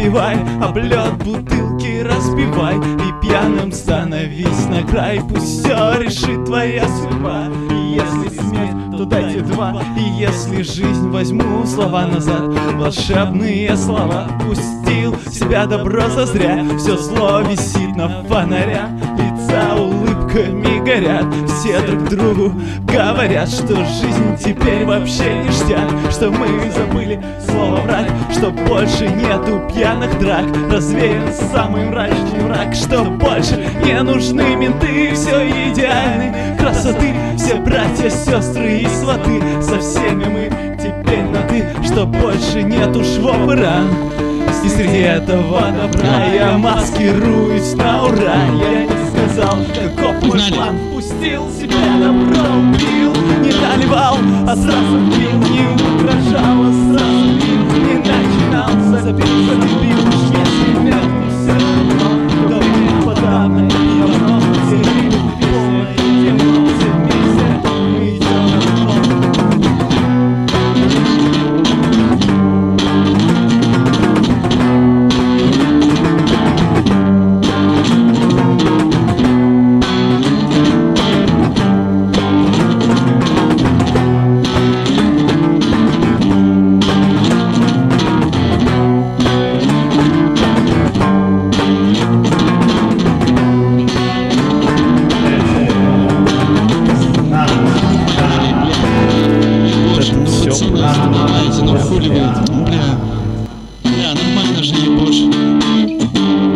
напивай, об лед бутылки разбивай, и пьяным становись на край. Пусть все решит твоя судьба. И если смерть, то дайте два. И если жизнь, возьму слова назад. Волшебные слова. Пустил в себя добро зазря. Все зло висит на фонарях, лица улыбками горят. Все друг другу говорят, что жизнь теперь вообще ништяк, что мы забыли слово враг, что больше нету пьяных драк, развеян самый мрачный враг, что больше не нужны менты, все идеальны красоты, все братья, сестры и сваты, со всеми мы теперь на ты, что больше нету швов и ран. И среди этого добра я маскируюсь на ура. Я не сказал, каков мой план. Впустил себя добро, убил, не наливал, а сразу пил. Не угрожал, а сразу бил. Не начинал, забил, забил. Уж если мертв, все равно, то мне подавно и давно. Все люди полное темно, все вместе мы идем на дно. Бля, нормально же ебошь.